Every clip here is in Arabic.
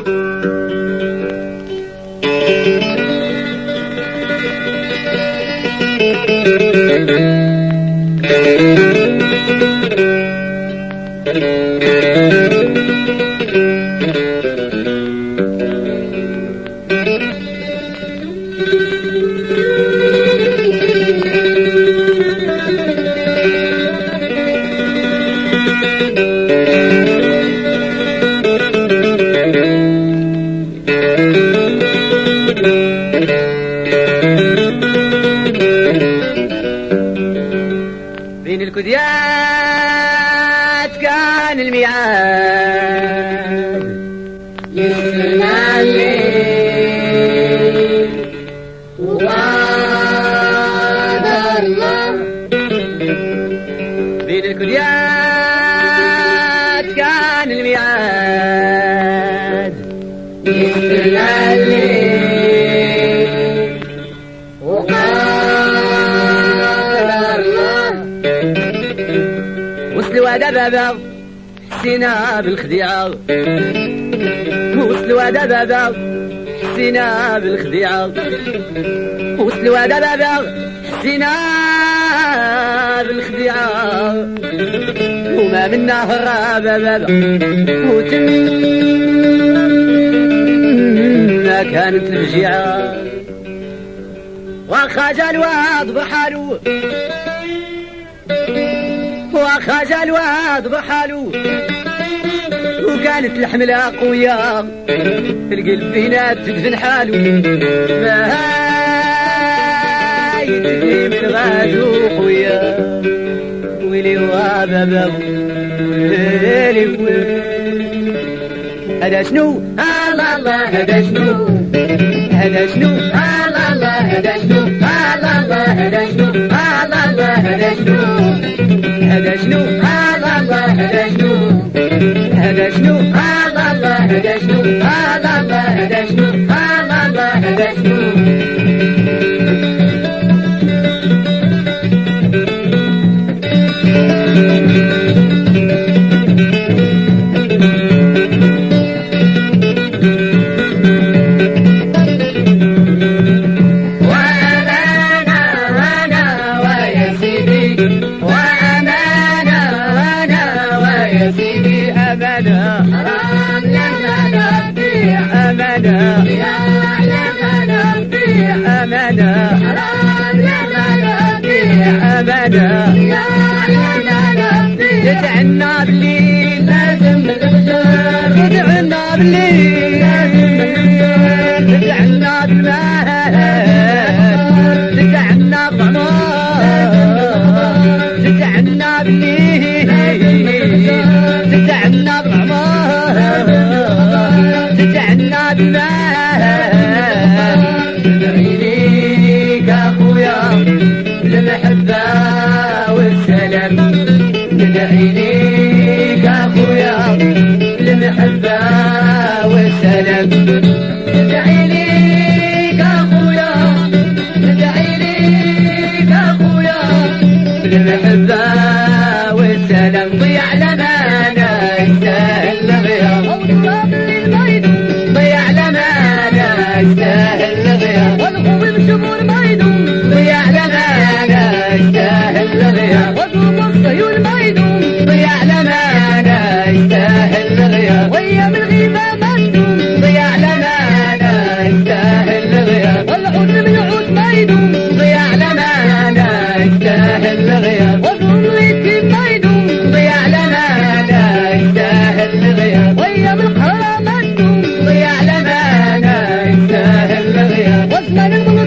بين الكديات كان الميعاد يسمع الليل وبعد الله. بين الكديات كان الميعاد يسمع الليل وبعد الله. وصلوا دبابة حسينا بالخديعة، وصلوا دبابة حسينا بالخديعة، وصلوا دبابة حسينا بالخديعة، وما منا هرابة بابا وتمنا كانت الفجيعة. وخرج الواد بحالو، وخرج الواد بحالو، وكانت الحملة قوية في القلب فينا تدفن حالو. ما هاي تدري من غادو قوية، ويلي وابابا ويلي ويلي. هذا شنو؟ الله الله هذا شنو؟ هذا شنو؟ الله الله هذا شنو؟ الله الله هذا شنو؟ الله الله هذا شنو؟ هذا شنو؟ الله الله هذا شنو؟ هذا شنو؟ الله الله هذا شنو؟ الله الله هذا شنو؟ الله الله هذا شنو؟ تدعنا بالليل لازم نغزر، تدعنا بالليل لازم نغزر، تدعنا بالمال، تدعنا بالعمار، تدعنا بالليل تدعنا بالعمار، تدعنا بالمال. ندعي ليك اخويا بالمحبة والسلام، ندعي ليك اخويا بالمحبة والسلام، ندعي ليك اخويا، ندعي ليك اخويا بالمحبة والسلام. ضيع لمانا يستاهل الغياب، ضيع لمانا يستاهل الغياب، والخوف بشمول ما يدوم. ضيع لمانا يستاهل الغياب، وقوم الصيون ما يدوم. ضيع لمانا يستاهل الغياب، وايام الغيبة ما تدوم. ضيع لمانا يستاهل الغياب، والعود بالعود ما يدوم. ضيع لمانا يستاهل الغياب، وقوم اليتيم ما يدوم. ضيع لمانا يستاهل الغياب، وايام القهر ما تدوم. ضيع لمانا يستاهل الغياب، وزمان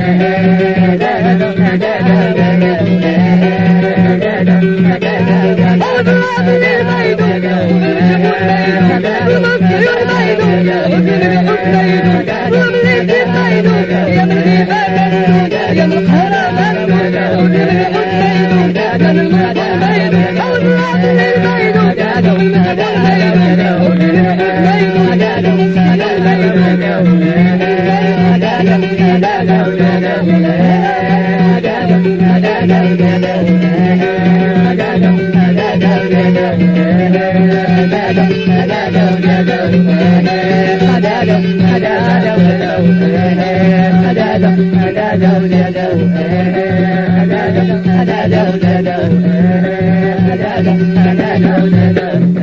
Ada